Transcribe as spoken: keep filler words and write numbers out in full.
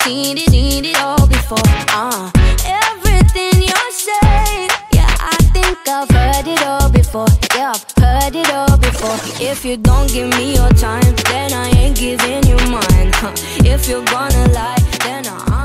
seen it, seen it all before. Uh, everything you say, yeah, I think I've heard it all before. Yeah, I've heard it all before. If you don't give me your time, then I ain't giving you mine. Huh. If you're gonna lie, then I